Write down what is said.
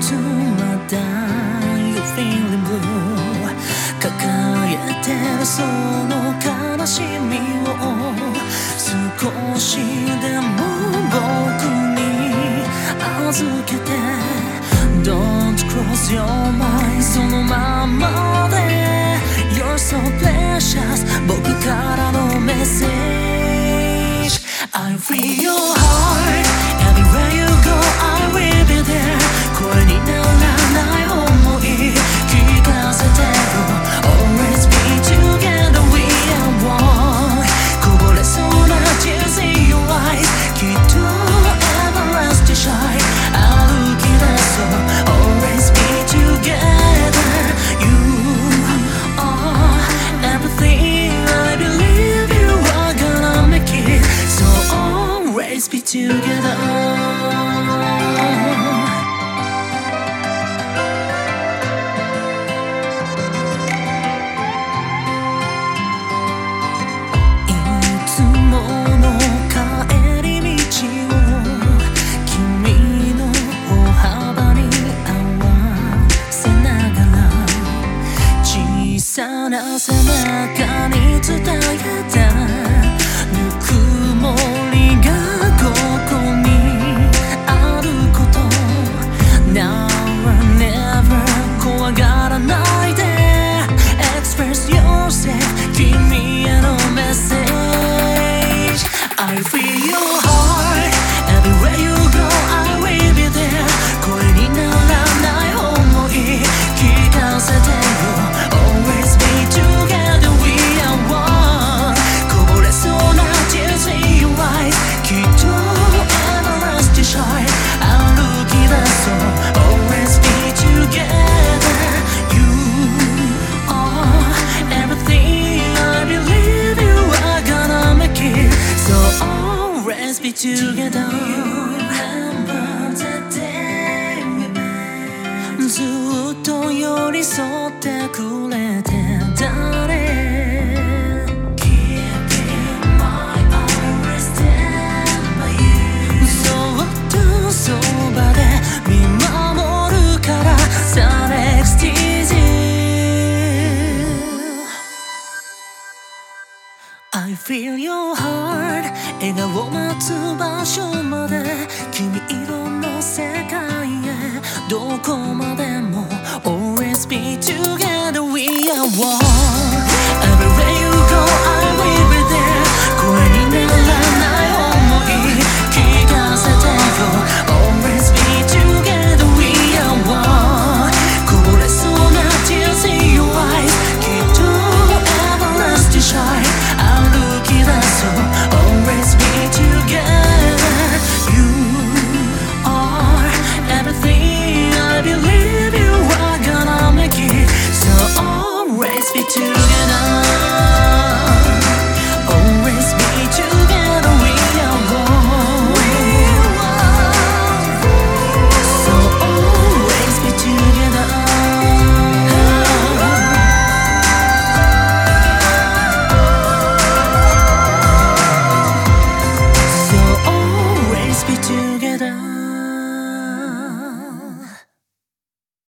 つまだ You feeling blue 抱えてるその悲しみを少しでも僕に預けて Don't close your mind そのままで You're so precious 僕からのメッセージ I feel your heart Everywhere you go I will be there 声にならない想い聞かせてよ Always be together we are one こぼれそうな tears in your eyes きっと everlasting shine 歩き出そう Always be together You are everything I believe you are gonna make it So always be together背中に伝えたぬくもりがここにあること Now or never 怖がらないで Express yourself 君へのメッセージ I feel your heart Everywhere you go I will be there 声にならない想い聞かせてよAlways be together, we are one こぼれそうな tears in your eyes きっと everlasting shine 歩き出そう Always be together You are everything I believe you are gonna make it So always be together Remember the day we met ずっと寄り添ってくれてたね Keeping my always stand by you そっとそばで見守るからさ Next is you I feel your heart 笑顔待つ場所まで君色の世界へどこまでもAlways be together, we are one